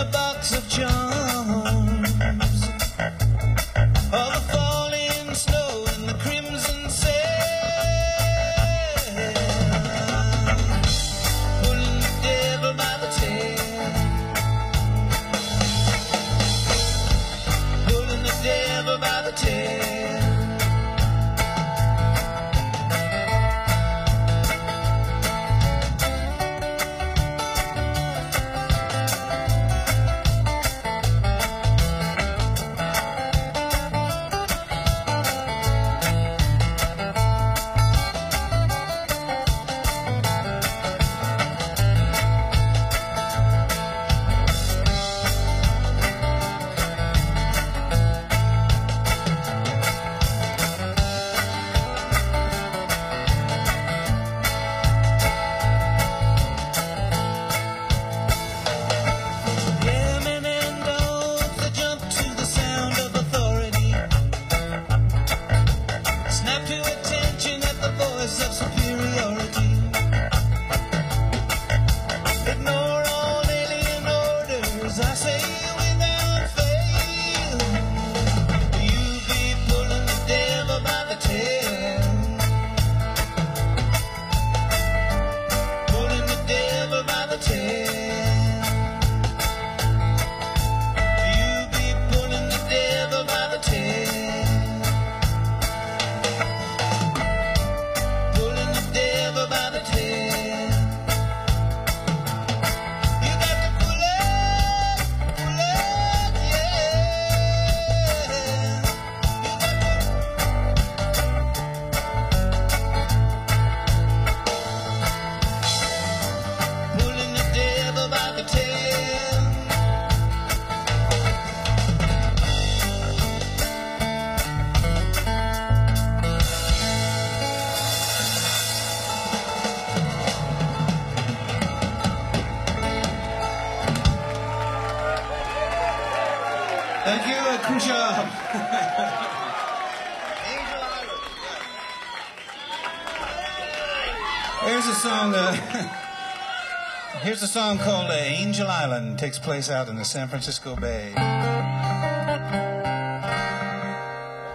a box of charms. All the falling snow and the crimson sail, pulling the devil by the tail, pulling the devil by the tail. Of superiority, ignore all alien orders, I say without fail. You be pulling the devil by the tail, pulling the devil by the tail. You be pulling the devil by the tail. Thank you, good job. Here's a song called Angel Island. It takes place out in the San Francisco Bay.